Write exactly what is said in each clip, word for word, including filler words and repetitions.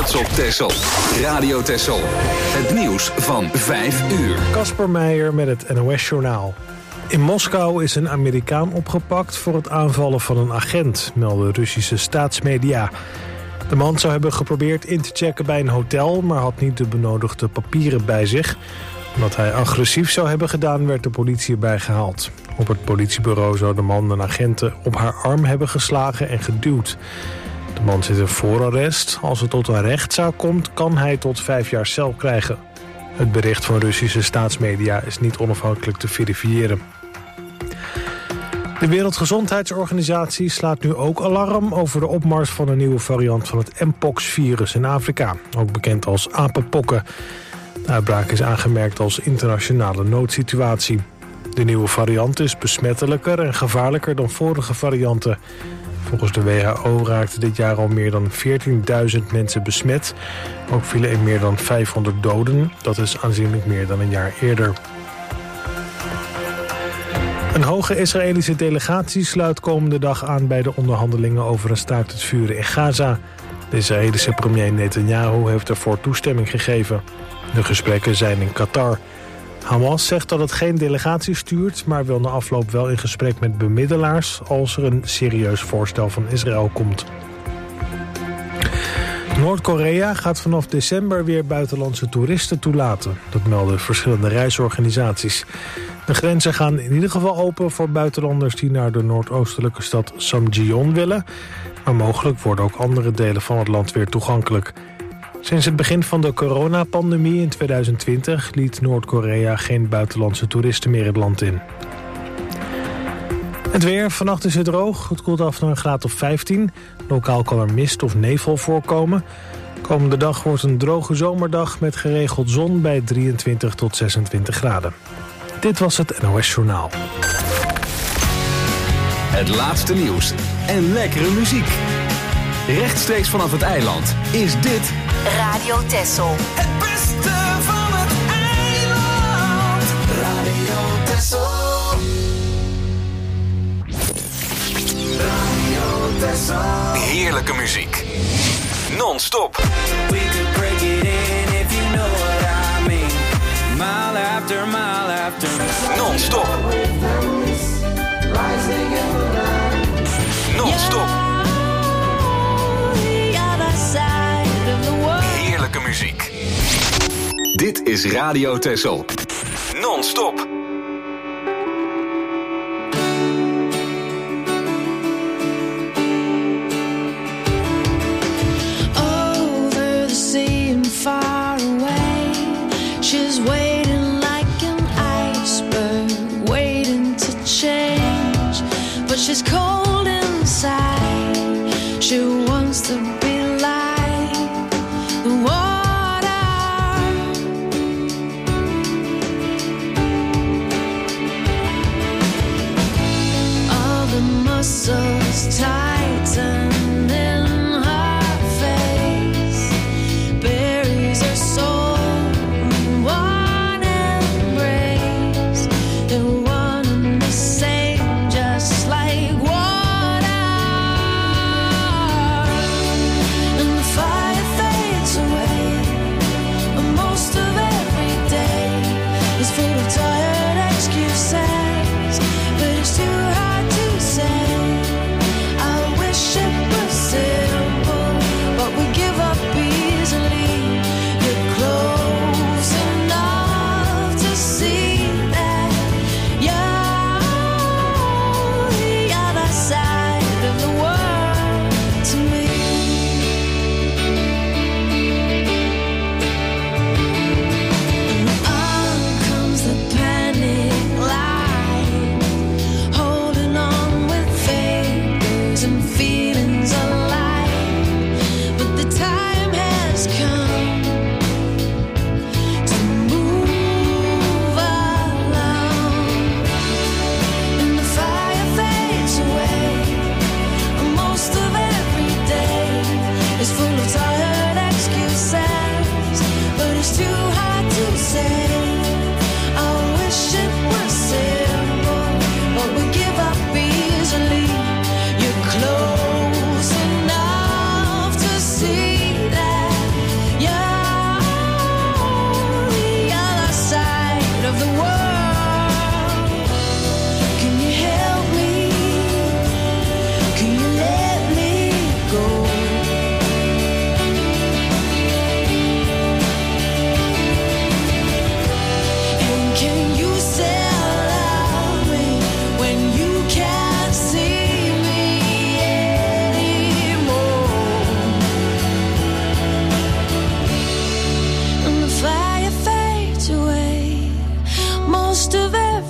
trots op Texel. Radio Texel. Het nieuws van vijf uur. Kasper Meijer met het N O S-journaal. In Moskou is een Amerikaan opgepakt voor het aanvallen van een agent, melden Russische staatsmedia. De man zou hebben geprobeerd in te checken bij een hotel, maar had niet de benodigde papieren bij zich. Omdat hij agressief zou hebben gedaan, werd de politie erbij gehaald. Op het politiebureau zou de man een agenten op haar arm hebben geslagen en geduwd. De man zit in voorarrest. Als het tot een rechtszaak komt, kan hij tot vijf jaar cel krijgen. Het bericht van Russische staatsmedia is niet onafhankelijk te verifiëren. De Wereldgezondheidsorganisatie slaat nu ook alarm over de opmars van een nieuwe variant van het mpox-virus in Afrika, ook bekend als apenpokken. De uitbraak is aangemerkt als internationale noodsituatie. De nieuwe variant is besmettelijker en gevaarlijker dan vorige varianten. Volgens de W H O raakten dit jaar al meer dan veertienduizend mensen besmet. Ook vielen er meer dan vijfhonderd doden. Dat is aanzienlijk meer dan een jaar eerder. Een hoge Israëlische delegatie sluit komende dag aan bij de onderhandelingen over een staakt het vuren in Gaza. De Israëlische premier Netanyahu heeft ervoor toestemming gegeven. De gesprekken zijn in Qatar. Hamas zegt dat het geen delegatie stuurt, maar wil na afloop wel in gesprek met bemiddelaars als er een serieus voorstel van Israël komt. Noord-Korea gaat vanaf december weer buitenlandse toeristen toelaten. Dat melden verschillende reisorganisaties. De grenzen gaan in ieder geval open voor buitenlanders die naar de noordoostelijke stad Samcheon willen. Maar mogelijk worden ook andere delen van het land weer toegankelijk. Sinds het begin van de coronapandemie in tweeduizend twintig liet Noord-Korea geen buitenlandse toeristen meer het land in. Het weer, vannacht is het droog. Het koelt af naar een graad of vijftien. Lokaal kan er mist of nevel voorkomen. Komende dag wordt een droge zomerdag met geregeld zon bij drieëntwintig tot zesentwintig graden. Dit was het N O S-journaal. Het laatste nieuws en lekkere muziek. Rechtstreeks vanaf het eiland is dit Radio Texel. Het beste van het eiland. Radio Texel. Radio Texel. Heerlijke muziek. Non-stop. We could break it in if you know what I mean. Mile after mile after mile. Non-stop. Non-stop. Heerlijke muziek. Dit is Radio Texel. Non-stop. Over the sea and far away, she's waiting like an iceberg, waiting to change. But she's cold inside. She wants to be like the water.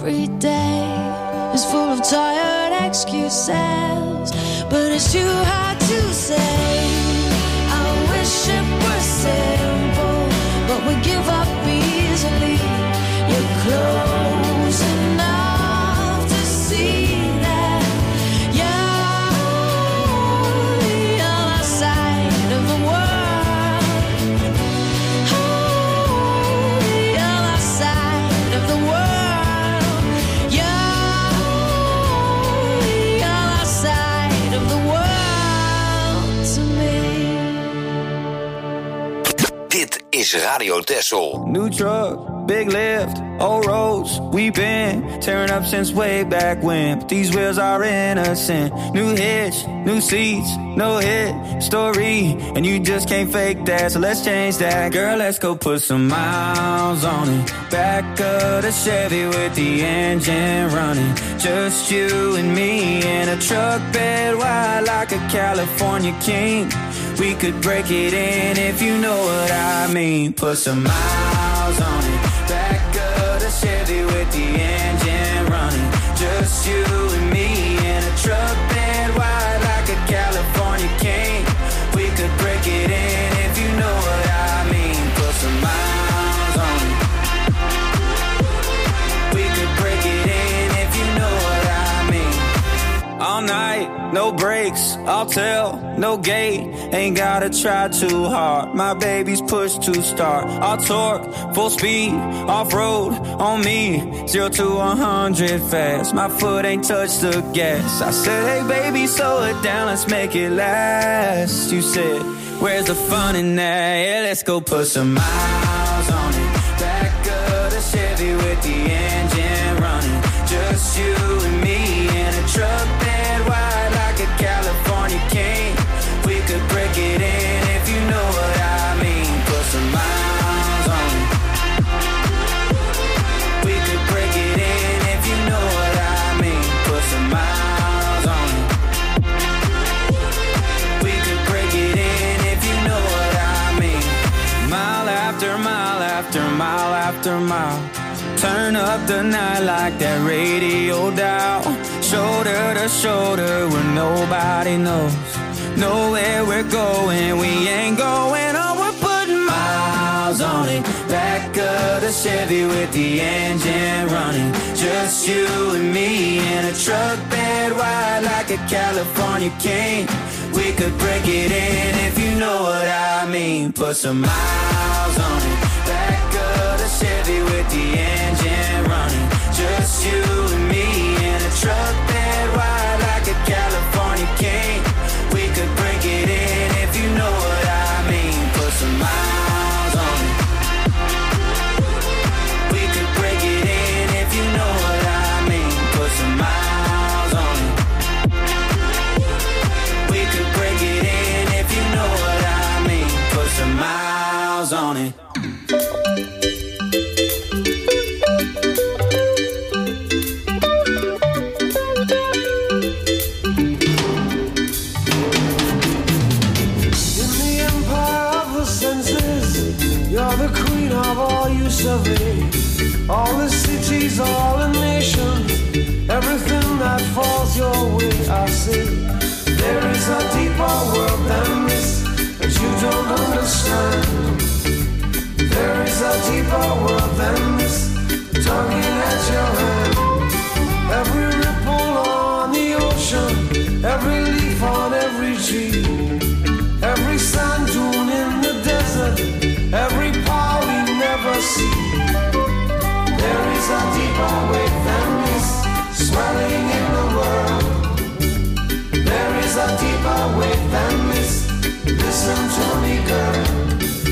every day is full of tired excuses, but it's too hard to say. I wish it were simple, but we give up easily. You're close enough to see that you're the other side of the world. Oh, the other side of the world. You're the other side of the world to me. Dit is Radio Texel. New truck, big lift, old roads. We've been tearing up since way back when, but these wheels are innocent. New hitch, new seats, no hit story, and you just can't fake that, so let's change that. Girl, let's go put some miles on it. Back of the Chevy with the engine running. Just you and me in a truck bed wide like a California king. We could break it in if you know what I mean. Put some miles on it. Back of the Chevy with the engine running. Just you and me in a truck bed wide like a California king. We could break it in if you know what I mean. Put some miles on it. We could break it in if you know what I mean. All night, no brakes, I'll tell, no gate. Ain't gotta try too hard, my baby's push to start. I'll torque, full speed, off-road, on me. Zero to a hundred fast, my foot ain't touched the gas. I said, hey baby, slow it down, let's make it last. You said, where's the fun in that? Yeah, let's go put some miles on it. Back of the Chevy with the engine running. Just you and me in a truck bed wide like a California king. We could break it in if you know what I mean. Put some miles on it. We could break it in if you know what I mean. Put some miles on it. We could break it in if you know what I mean. Mile after mile after mile after mile. Turn up the night like that radio dial. Shoulder to shoulder where nobody knows. Know where we're going, we ain't going on. We're putting miles on it. Back of the Chevy with the engine running. Just you and me in a truck bed wide like a California king. We could break it in if you know what I mean. Put some miles on it. Back of the Chevy with the engine running. Just you and me in a truck bed wide like a California king. We could break it in if you know what I mean. Put some miles on it. We could break it in if you know what I mean. Put some miles on it. We could break it in if you know what I mean. Put some miles on it. You're the queen of all you survey. All the cities, all the nations, everything that falls your way. I say, there is a deeper world than this that you don't understand. There is a deeper world than this, tugging at your hand. Every ripple on the ocean, every leaf on every tree, every sand dune in the desert, every power we never see. There is a deeper wave than this, swelling in the world. There is a deeper wave than this. Listen to me, girl.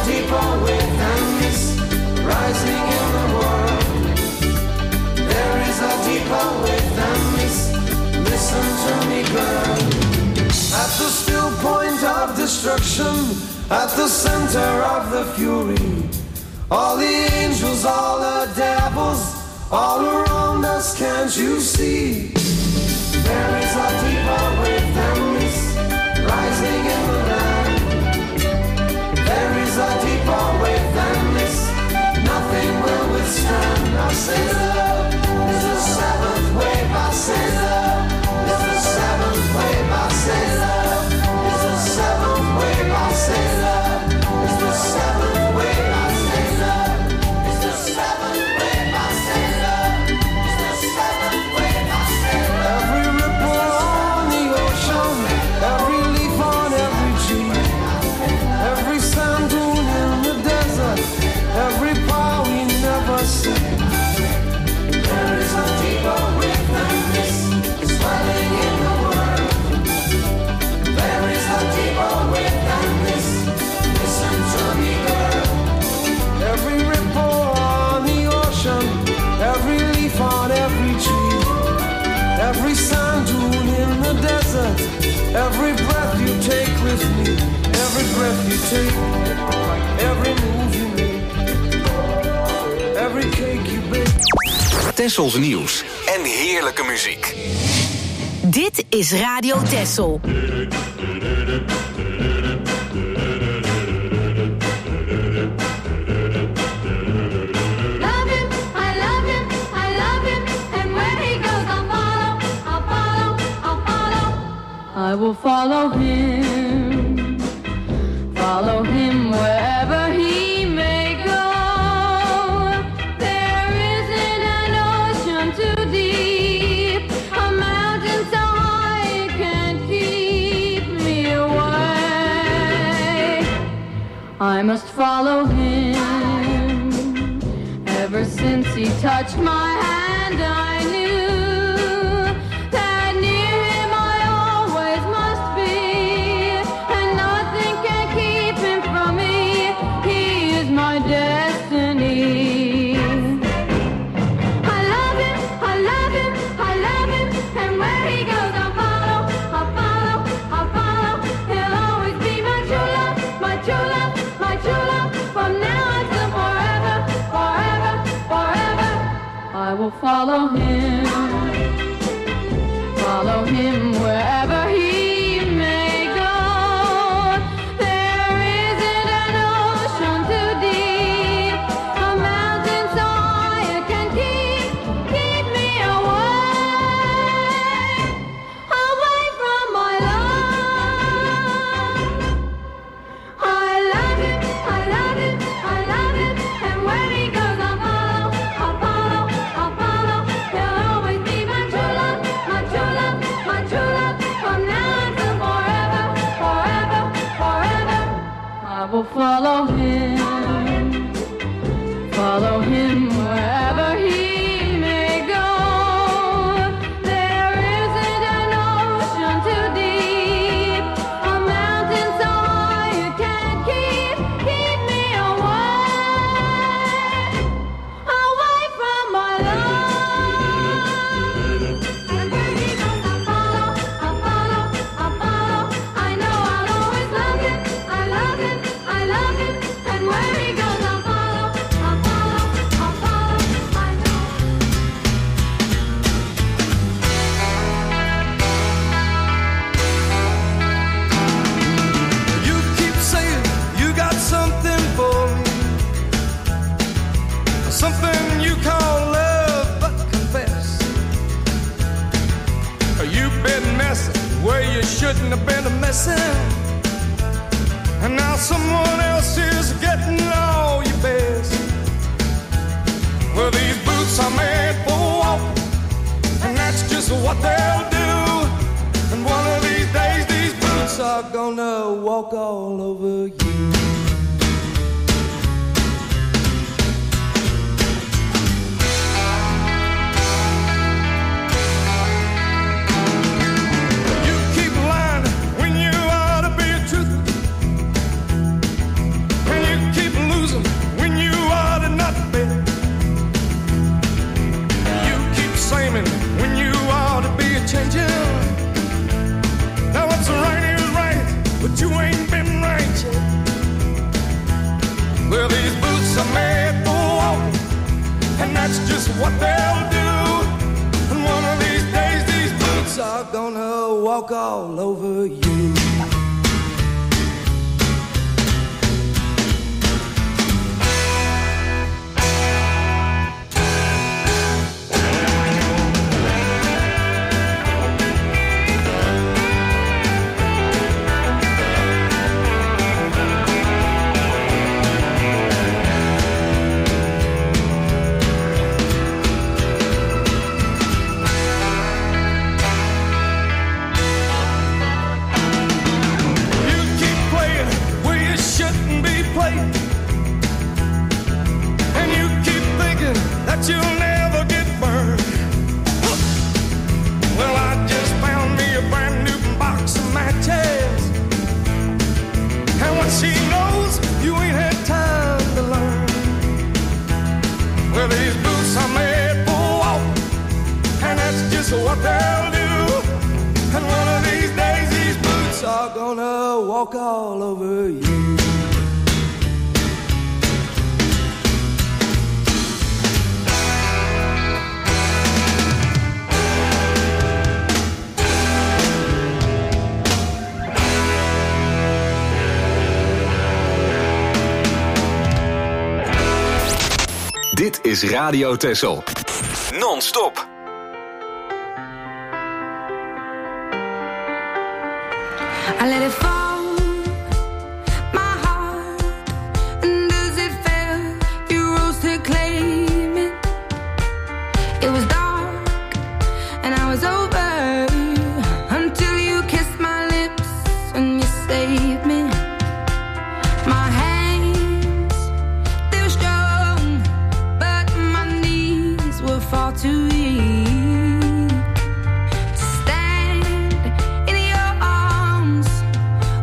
deeper wave than this rising in the world. There is a deeper wave than this. Listen to me, girl. At the still point of destruction, at the center of the fury, all the angels, all the devils, all around us, can't you see? There is a deeper wave than this rising in the land. There is a deeper wave than this. Nothing will withstand. I say love is the seventh wave. I say love is the seventh wave. I say love is the seventh wave. I say love is the seventh wave. I say love is the seventh wave. I say love is the seventh wave. I say love. Every ripple on the ocean, every leaf on every tree, every sand dune in the desert, every power we never see. There is a deeper wave than this swelling in the world. There is a deeper wave than this. Listen to me, girl. Every ripple on the ocean, every leaf on every tree, every sand dune in the desert, every breath you take with me, every breath you take, every move you make, every cake you bake. Tessels nieuws en heerlijke muziek. Dit is Radio Tessel. Love him, I love him, I love him, and where he goes I'll follow, I'll follow, I'll follow. I will follow him, follow him wherever he may go. There isn't an ocean too deep, a mountain so high it can't keep me away. I must follow him. Ever since he touched my hand, I knew that near him I always must be, and nothing can keep him from me. He is my destiny. I love him, I love him, I love him, and where he goes I'll follow, I'll follow, I'll follow. He'll always be my true love, my true love, my true love, from now until forever, forever, forever. I will follow him, follow him wherever he may go. There isn't an ocean too deep, a mountain so high it can keep, keep me away, away from my love. I love him, I love him, I love him, and where he goes I'll follow, I'll follow, I'll follow. He'll always be my true love, my true love, my true love, from now until forever, forever, forever. I will follow him, follow him wherever he may go. There isn't an ocean too deep, a mountain so high it can't keep, keep me away, away from my love. And where he goes I'll follow, I'll follow, I'll follow. I know I'll always love him, I love him, I love him, and where he goes I'll follow, I'll follow, I'll follow. I know. You keep saying you got something for me, something you call love, but confess you've been messing where you shouldn't have been messing, and now someone else is getting all your best. Well, these boots are made for walking, and that's just what they'll do. And one of these days, these boots are gonna walk all over you. You keep lying when you ought to be a truth, and you keep what they'll do. And one of these days, these boots are gonna walk all over you. That you'll never get burned. Well, I just found me a brand new box of matches, and what she knows, you ain't had time to learn. Well, these boots are made for walk, and that's just what they'll do. And one of these days, these boots are gonna walk all over you. Dit is Radio Texel. Non-stop. I let it fall, my heart, and as it fell, you rose to claim it. It was dark, and I was over, until you kissed my lips, and you saved me. My hands, they were strong, but my knees were far too weak to stand in your arms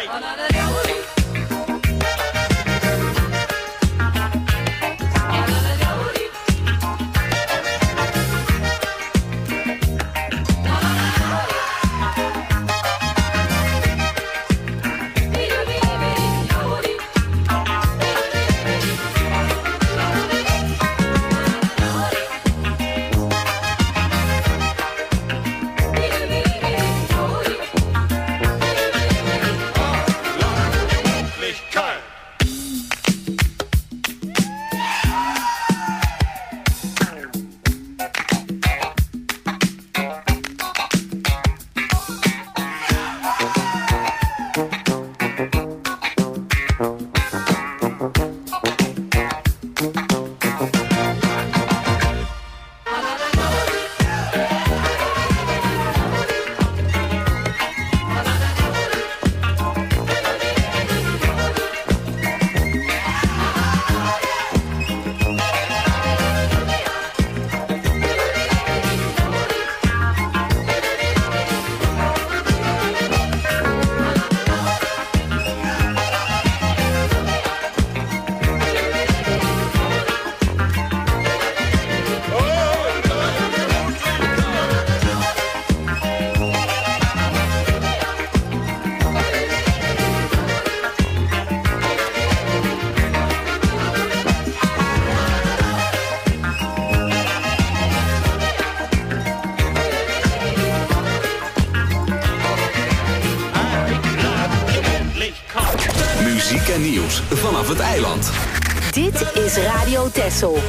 Muziek en nieuws vanaf het eiland. Dit is Radio Texel.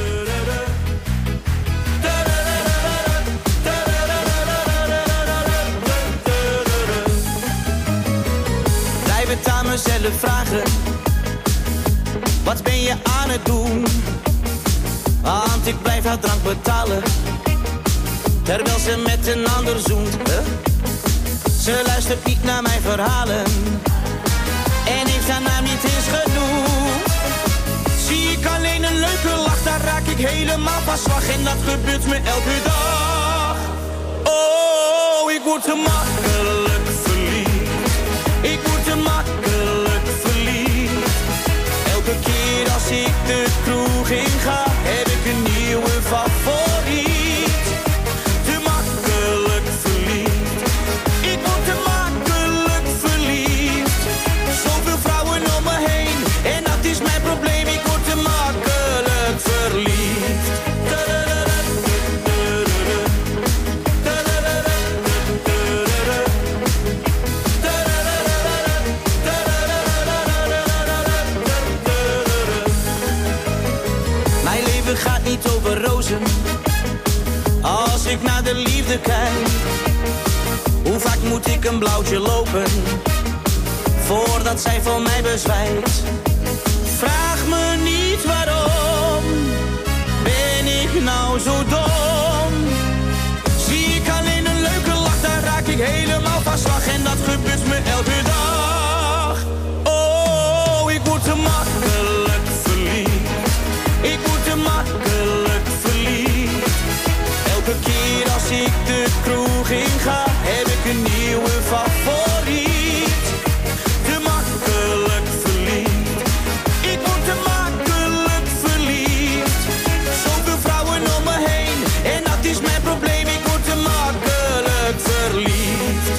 Blijf het aan mezelf vragen. Wat ben je aan het doen? Want ik blijf haar drank betalen. Terwijl ze met een ander zoent. Huh? Ze luistert niet naar mijn verhalen. En heeft haar naam niet eens genoemd. Zie ik alleen een leuke lach, daar raak ik helemaal van slag. En dat gebeurt me elke dag. Oh, ik word te makkelijk verliefd. Ik word te makkelijk verliefd. Elke keer als ik de kroeg in ga, heb ik een nieuwe favoriet. Te makkelijk verliefd. Ik word te makkelijk verliefd. Zoveel vrouwen om me heen, en dat is mijn probleem. Ik word te makkelijk verliefd. Mijn leven gaat niet over rozen. Als ik naar de liefde kijk, hoe vaak moet ik een blauwtje lopen voordat zij van mij bezwijkt? Vraag me niet waarom, ben ik nou zo dom? Zie ik alleen een leuke lach, daar raak ik helemaal van slag. En dat gebeurt me elke dag. Oh, ik word te makkelijk verliefd. Ik word te makkelijk verliefd. Elke keer als ik de kroeg in ga, heb ik een nieuwe favoriet. Te makkelijk verliefd. Ik word te makkelijk verliefd. Zoveel vrouwen om me heen, en dat is mijn probleem. Ik word te makkelijk verliefd.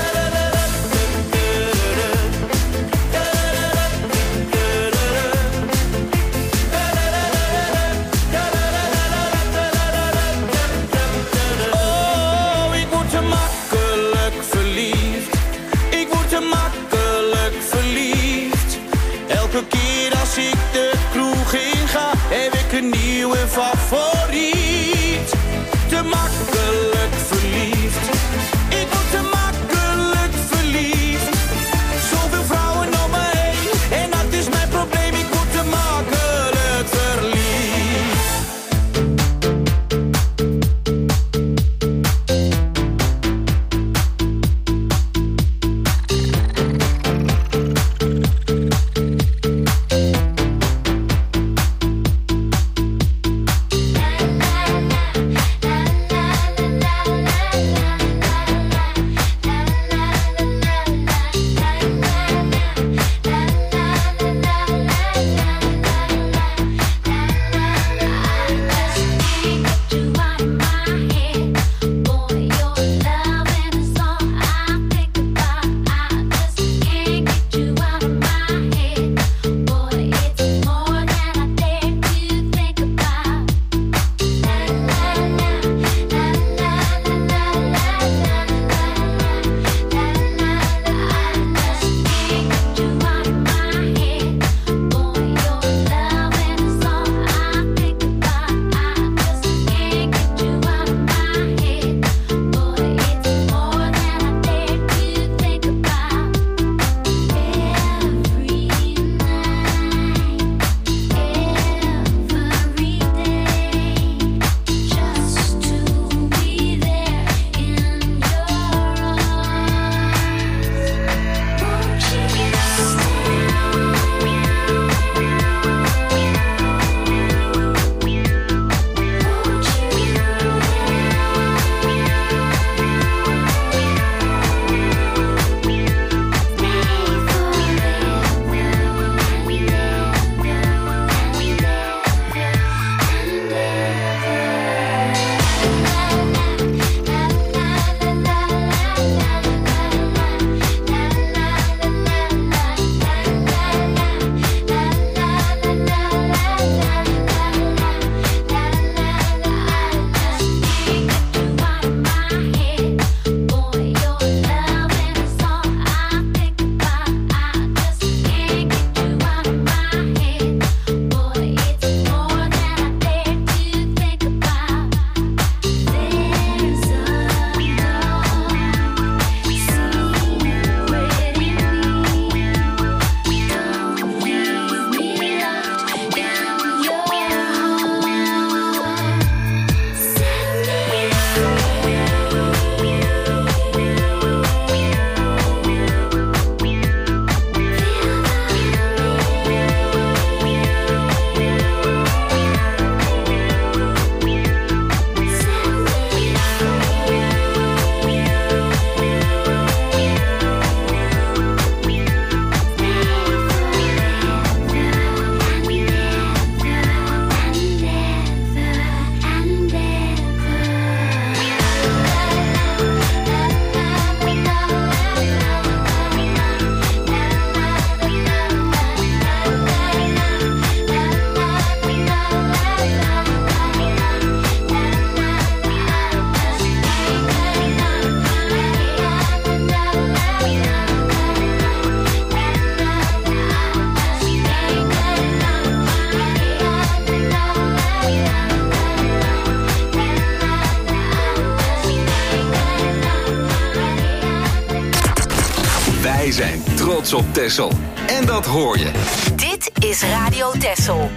Oh, ik word te makkelijk verliefd. Ik word te makkelijk verliefd. Elke keer als ik de kroeg in ga, heb ik een nieuwe favoriet. Te makkelijk verliefd. Ik word te makkelijk verliefd. Zoveel vrouwen om me heen, en dat is mijn probleem. Ik word te makkelijk verliefd. La trots op Texel. En dat hoor je. Dit is Radio Texel.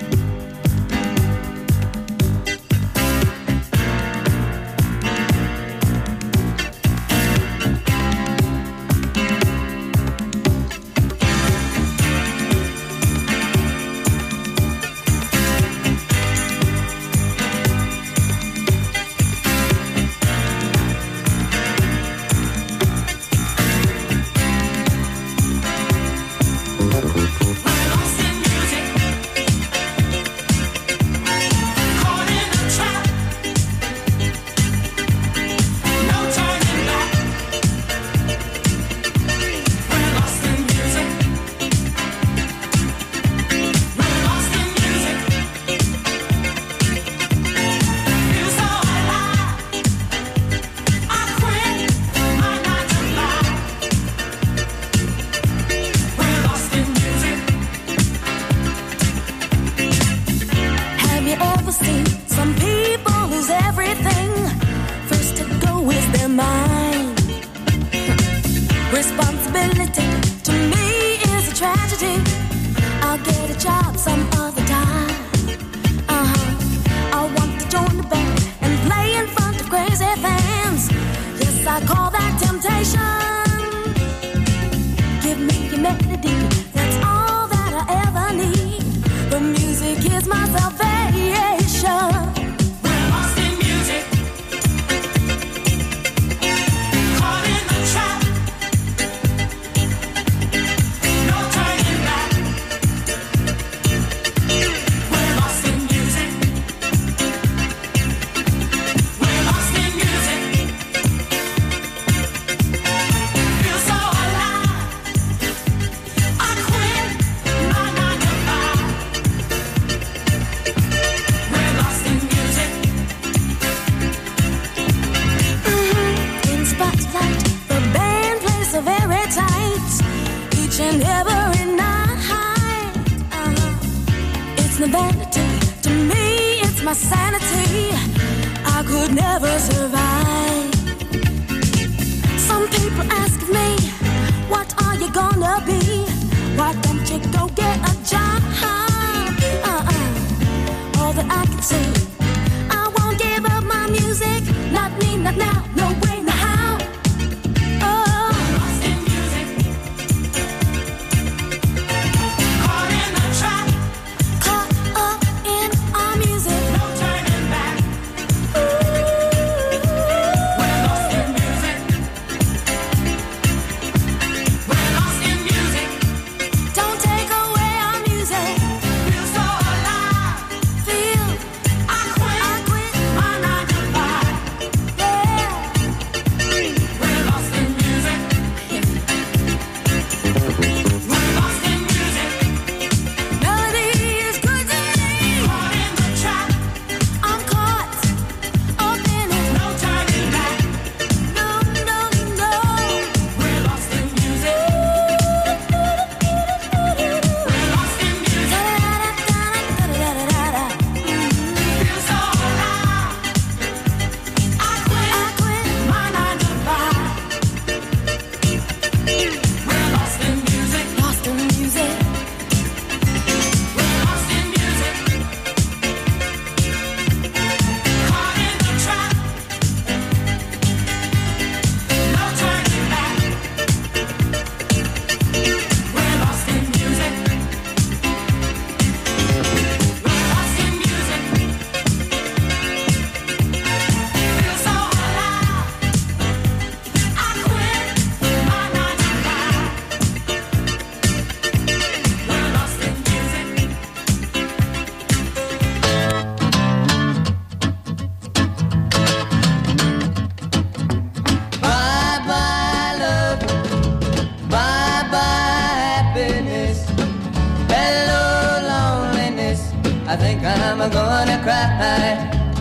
I think I'm gonna cry.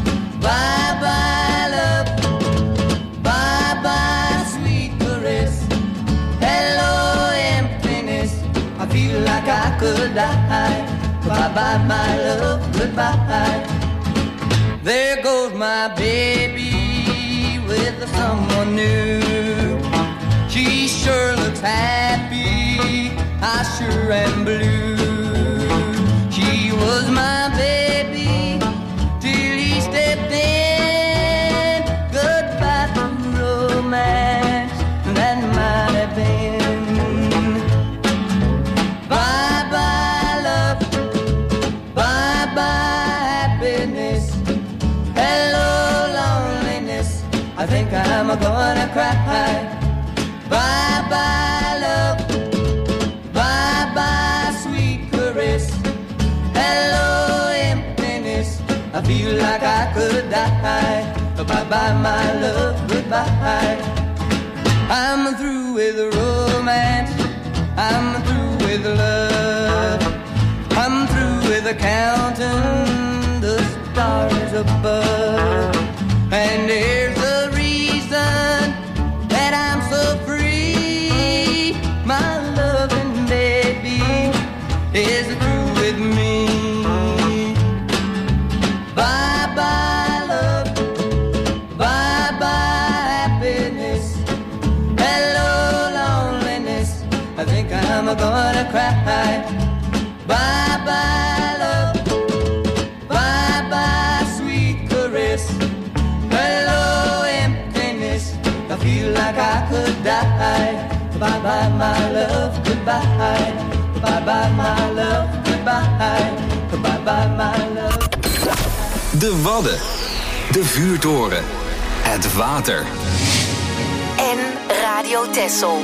Bye bye love, bye bye sweet caress. Hello emptiness, I feel like I could die. Bye bye my love, goodbye. There goes my baby with someone new. She sure looks happy. I sure am blue. She was my baby till he stepped in. Goodbye to romance that might have been. Bye-bye love, bye-bye happiness. Hello loneliness, I think I'm gonna cry. Bye-bye love, bye-bye sweet caress. Hello emptiness, I feel like I could die. Bye-bye my love, goodbye. I'm through with romance, I'm through with love. I'm through with counting the stars above. And there's a reason that I'm so free. My loving baby is through with me. Bye-bye love, bye-bye happiness. Hello loneliness, I think I'm gonna cry. Bye-bye love, bye-bye sweet caress. Hello emptiness, I feel like I could die. Bye-bye my love, goodbye. Bye-bye my love, goodbye. Bye-bye my love. De Wadden, de vuurtoren, het water. En Radio Texel.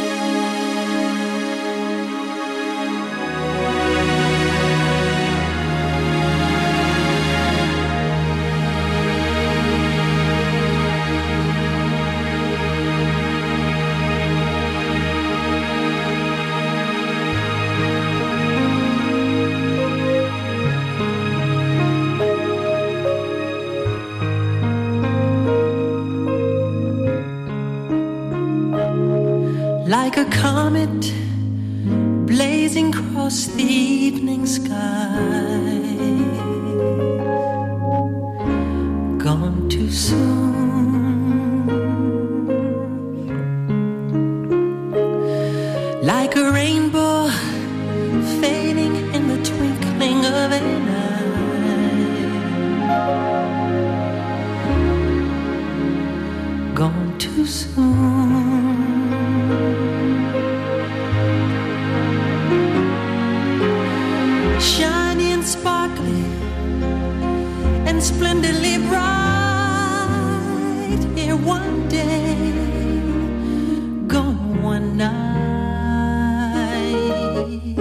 Like a comet blazing across the evening sky, gone too soon. Like a rainbow fading in the twinkling of an eye, gone too soon. Shiny and sparkly and splendidly bright, here one day, gone one night.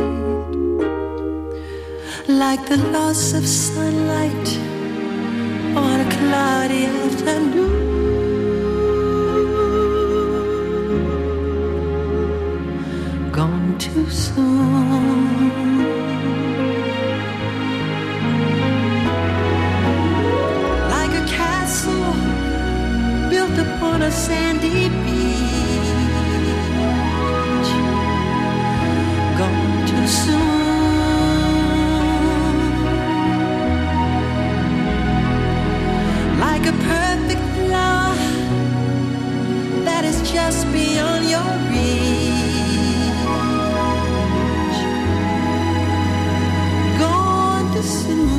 Like the loss of sunlight on a cloudy afternoon, gone too soon. On a sandy beach, gone too soon. Like a perfect flower that is just beyond your reach, gone too soon.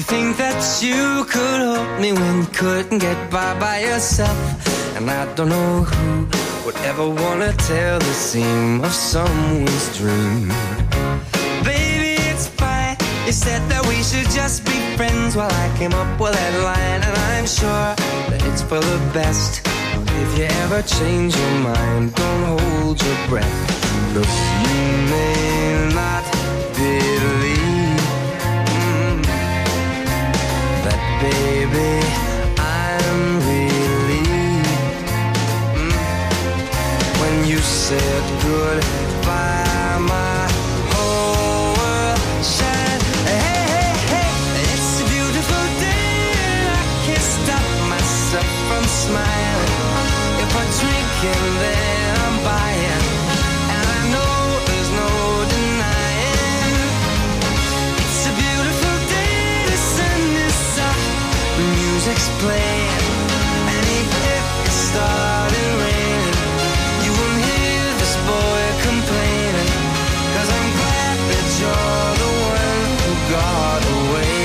You think that you could hold me when you couldn't get by by yourself. And I don't know who would ever wanna tell the seam of someone's dream. Baby, it's fine. You said that we should just be friends while I came up with that line. And I'm sure that it's for the best. If you ever change your mind, don't hold your breath. Look, you may not believe mm, that, baby, I'm relieved mm, when you said goodbye, my whole world shined. Hey, hey, hey, it's a beautiful day and I can't stop myself from smiling. If I'm drinking, then I'm buying, and I know there's no denying. It's a beautiful day, the sun is up, the music's playing, and even if it started raining, you won't hear this boy complaining, 'cause I'm glad that you're the one who got away.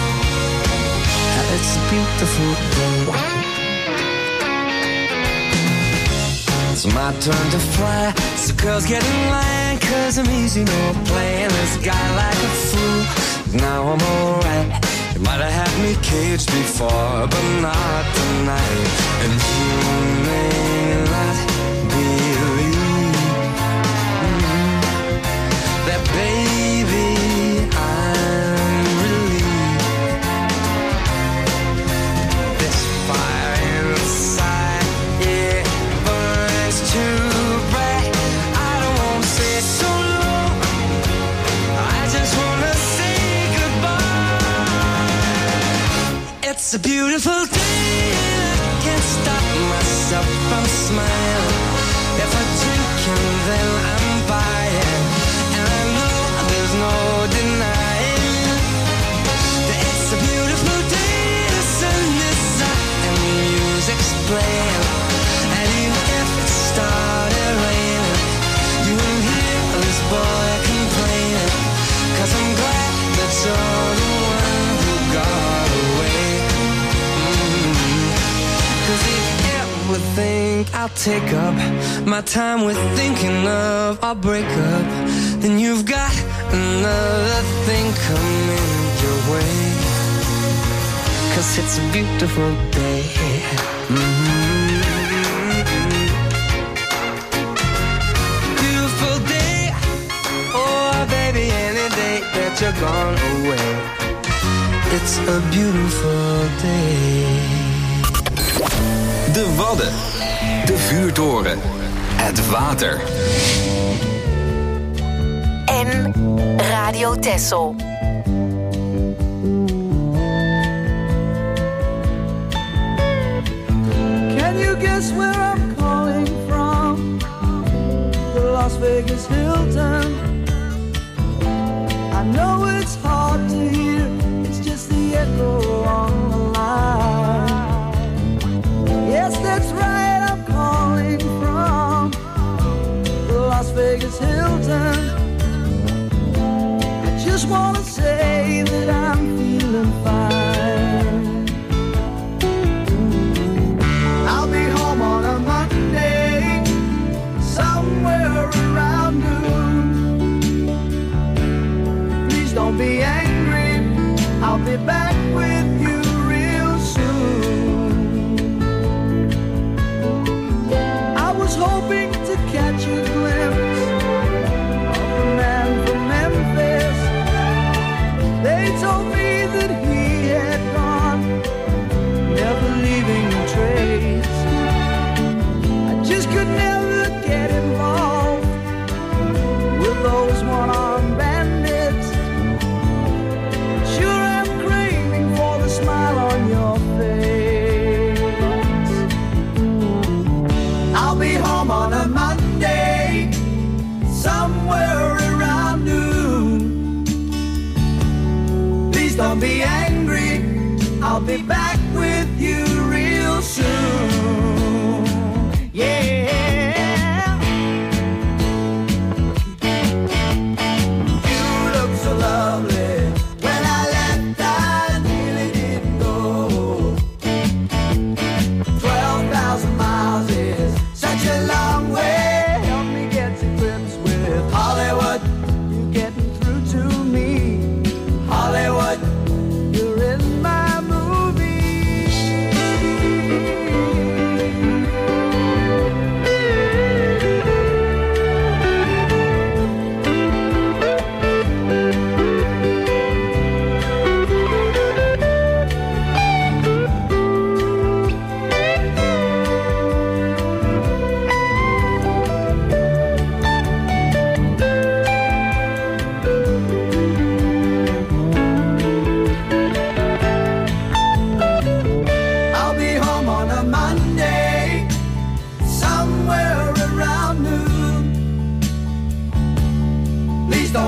It's a beautiful day. It's my turn to fly, so girls get in line, 'cause I'm easy, no playing this guy like a fool. Now I'm alright. You might have had me caged before, but not tonight. And you may not believe mm, that, baby, I'm relieved. This fire inside, yeah, too bright. I don't wanna say so long, I just wanna say goodbye. It's a beautiful day and I can't stop myself from smiling. If I'm drinking, then I'm buying, and I know there's no denying that it's a beautiful day. The sun is up and the music's playing, and even if it started raining, you won't hear this boy complaining, 'cause I'm glad that you're the one who got away. Mm-hmm. 'Cause if you ever think I'll take up my time with thinking of our breakup, then you've got another thing coming your way. 'Cause it's a beautiful day. Mm-hmm. That you're gone away. It's a beautiful day. De Wadden, de vuurtoren, het water. En Radio Texel. Can you guess where I'm calling from? The Las Vegas Hilton. I know it's hard to hear, it's just the echo on the line. Yes, that's right, I'm calling from the Las Vegas Hilton. I just want to say that I'm feeling fine. I'll be home on a Monday, somewhere around noon. Don't be angry, I'll be back with you real soon. I was hoping to catch a glimpse of the man from Memphis. They told me that he had gone, never leaving a trace. I just could never get involved with those one-armed bandits. Smile on your face. I'll be home on a Monday, somewhere around noon. Please don't be angry, I'll be back with you real soon. Yeah. You look so lovely when I left, I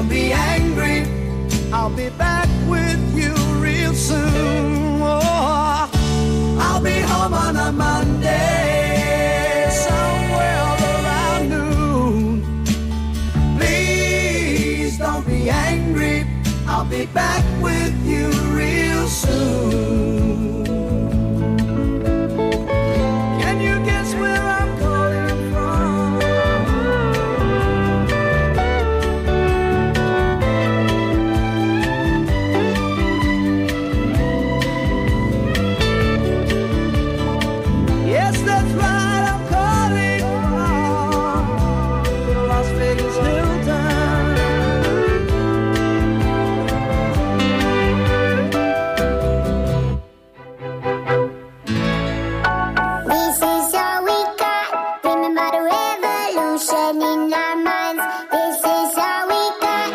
don't be angry. I'll be back with you real soon. Oh, I'll be home on a Monday, somewhere around noon. Please don't be angry. I'll be back with you real soon. Can you guess where I'm calling from? Yes, that's right, I'm calling from the Las Vegas Hilton. This is all we got. Remember the revolution in our minds. This is all we got.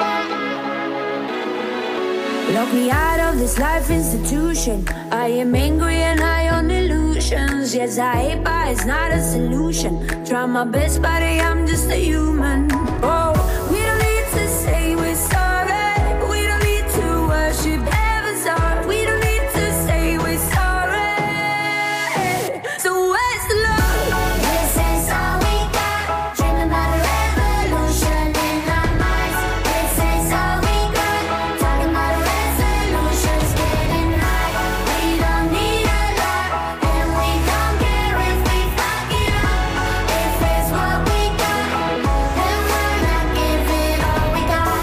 Lock me out of this life institution. I am angry and high on illusions. Yes, I hate, but it's not a solution. Try my best, but I'm just a human. Oh, we don't need to say we're sorry. We don't need to worship heaven's heart. We don't need to say we're sorry. So where's the love? This is all we got. Dreaming about a revolution in our minds. This is all we got. Talking about a resolutions, getting high. We don't need a lot, and we don't care if we fuck it up. If it's what we got, then we're not giving all we got.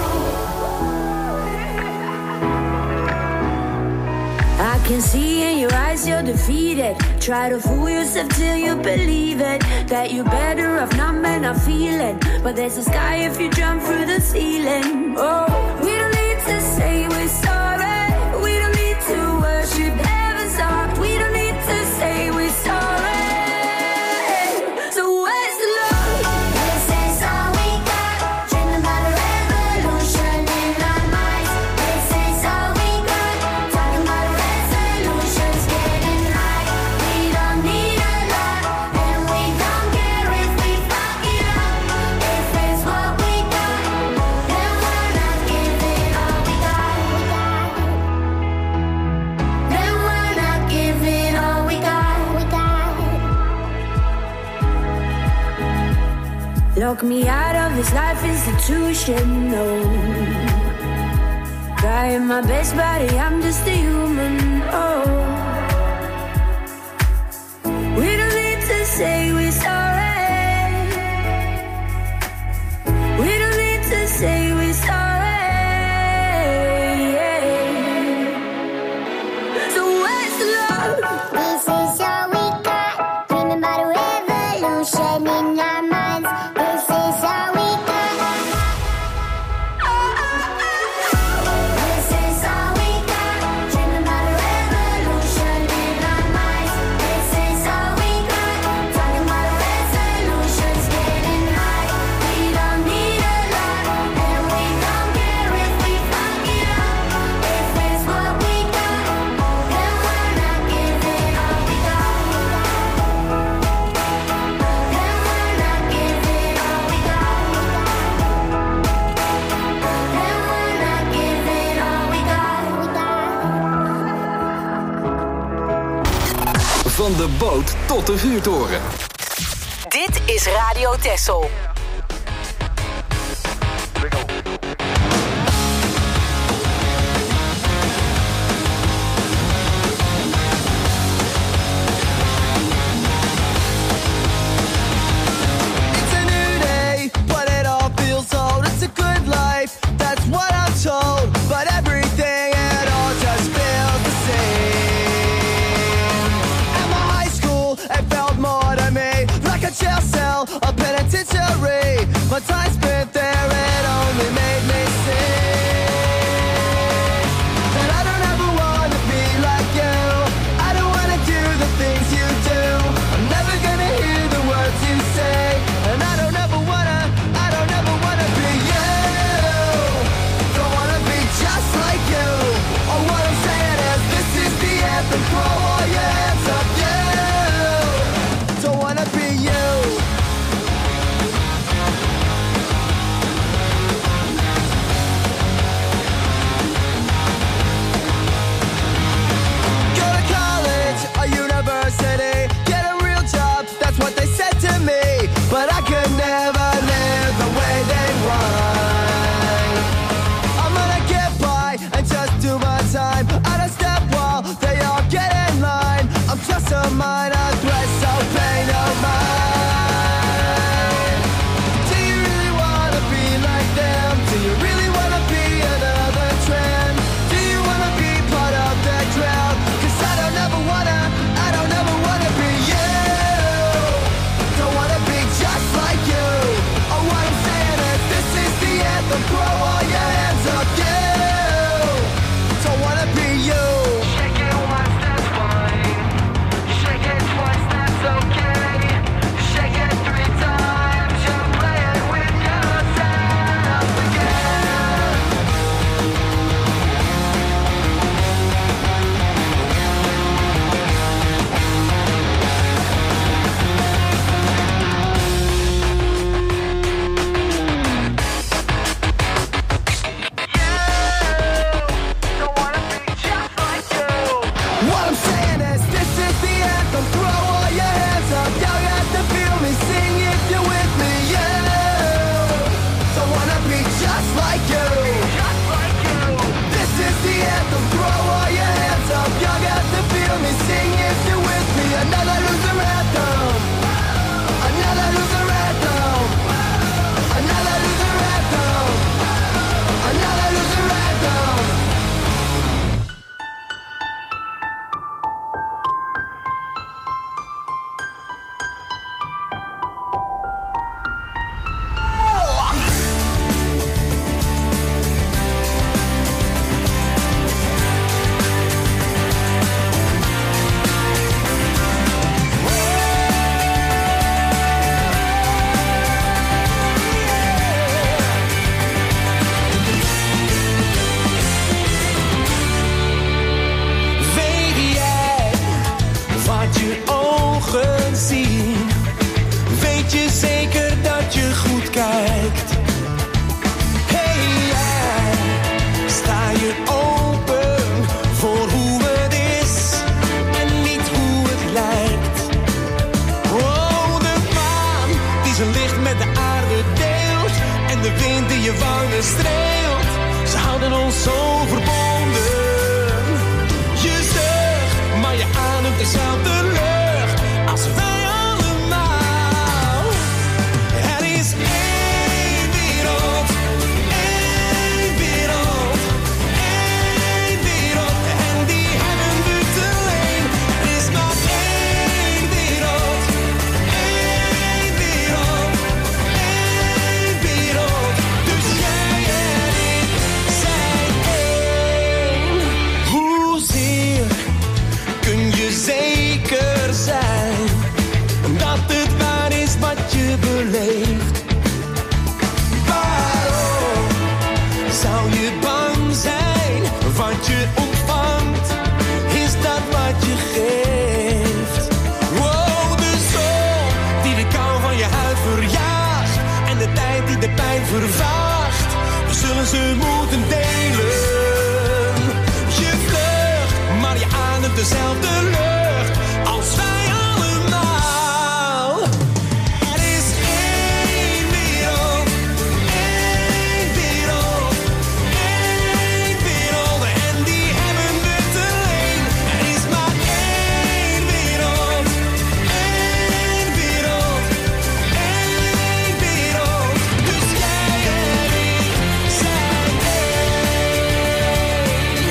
I can see in your eyes you're defeated. Try to fool yourself till you believe it. That you're better off not men are feeling. But there's a sky if you jump through the ceiling. Oh, we don't need to say we're sorry. We don't need to worship heaven's heart. We don't need to say we're sorry. So where's the love? This is all we got. Dreaming about a revolution in our minds. This is all we got. Talking about resolutions, getting high. We don't need a lot, and we don't care if we fuck it up. If it's what we got, then we're not giving all we got. Then we're not giving all we got. We got. Lock me out of this life institution, no. Trying my best, buddy, I'm just a human, oh. We don't need to say we're sorry. We don't need to say we're sorry. So where's the love? This is all we got. Dreaming about a revolution in our minds. This is all we got. This is all we got. Dreaming about a revolution in our minds. This is all we got. Talking about resolutions, getting high. We don't need a lot, and we don't care if we fuck it up. If it's what we got, then we're not giving all we got. Then we're not giving all we got. Then we're not giving all we got. Van de boot tot de vuurtoren. Dit is Radio Texel. It's a new day, but it all feels old. It's a good life, that's what I'm told. But everything, it all just feels the same. At my high school, it felt more to me like a jail cell, a penitentiary. My time spent there, it only made me sick. And I don't ever wanna be like you. I don't wanna do the things you do. I'm never gonna hear the words you say. And I don't ever wanna, I don't ever wanna be you. Don't wanna be just like you. Oh, what I'm saying is this is the anthem. Throw all your hands up, you. Don't wanna be you. ogen zien, weet je zeker dat je goed kijkt. Hey jij, sta je open voor hoe het is en niet hoe het lijkt. Oh, de maan die zijn licht met de aarde deelt en de wind die je wangen streelt, ze houden ons zo verbonden. Je zucht, maar je ademt dezelfde lucht als wij allemaal. Er is één wereld, één wereld, één wereld en die hebben we te leen. Er is maar één wereld, één wereld, één wereld. Dus jij en ik zijn één. Hoezeer kun je zeker zijn dat het waar is wat je beleeft? Waarom zou je bang zijn? Wat je ontvangt, is dat wat je geeft. Wow, de zon die de kou van je huid verjaagt en de tijd die de pijn vervaagt, we zullen ze moeten delen. Je vlucht, maar je ademt dezelfde lucht als wij allemaal. Er is één wereld, één wereld, één wereld en die hebben we te leen. Er is maar één wereld, één wereld, één wereld. Dus jij en ik zijn één.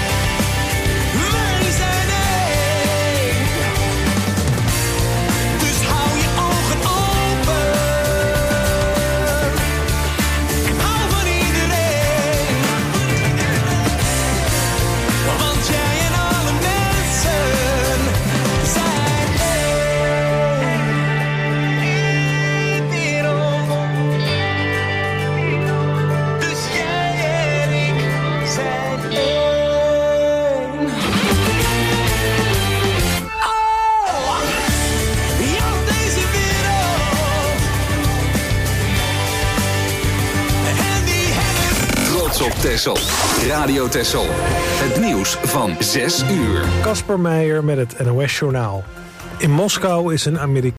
Wij zijn één. Dus hou je ogen open en hou van iedereen. Want jij en alle mensen zijn één. Eén wereld. Dus jij en ik zijn één. Oh, ja, deze wereld. En die hebben Trots op Texel. Radio Texel. Het nieuws van zes uur. Kasper Meijer met het N O S-journaal. In Moskou is een Amerikaanse